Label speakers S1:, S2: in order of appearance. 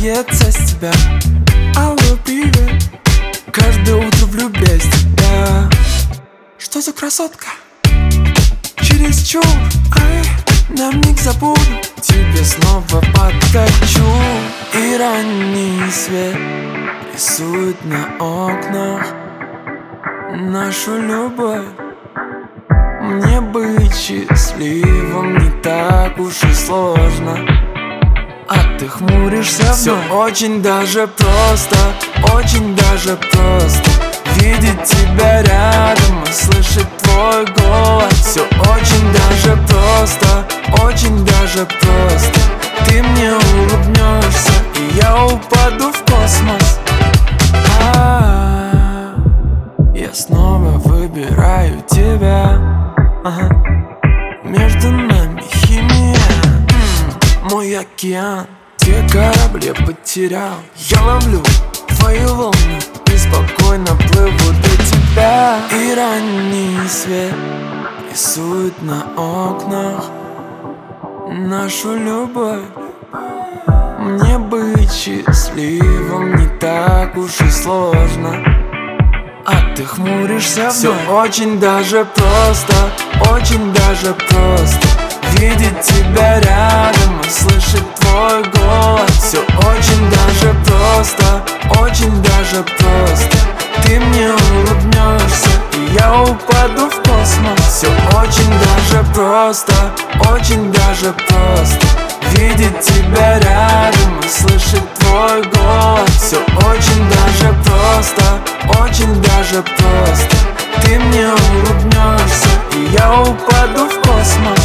S1: начинается с тебя. Алло, привет, каждое утро влюбляюсь в тебя. Что за красотка? Чересчур, ай, на миг забуду, тебе снова подкачу. И ранний свет рисует на окнах нашу любовь. Мне быть счастливым не так уж и сложно, а ты хмуришься вновь. Все очень даже просто, очень даже просто видеть тебя рядом и слышать твой голос. Все очень даже просто, очень даже просто. Ты мне улыбнешься, и я упаду в космос. Я снова выбираю тебя. Между нами химия, мой океан, те корабли потерял. Я ловлю твои волны и спокойно плыву до тебя. И ранний свет рисует на окнах нашу любовь. Мне быть счастливым не так уж и сложно, а ты хмуришься вновь. Все очень даже просто, очень даже просто видеть тебя рядом и слышать твой голос. Все очень даже просто, очень даже просто. Ты мне улыбнешься, и я упаду в космос. Все очень даже просто, очень даже просто видеть тебя рядом и слышать твой голос. Все очень даже просто, очень даже просто. Ты мне улыбнешься, и я упаду в космос.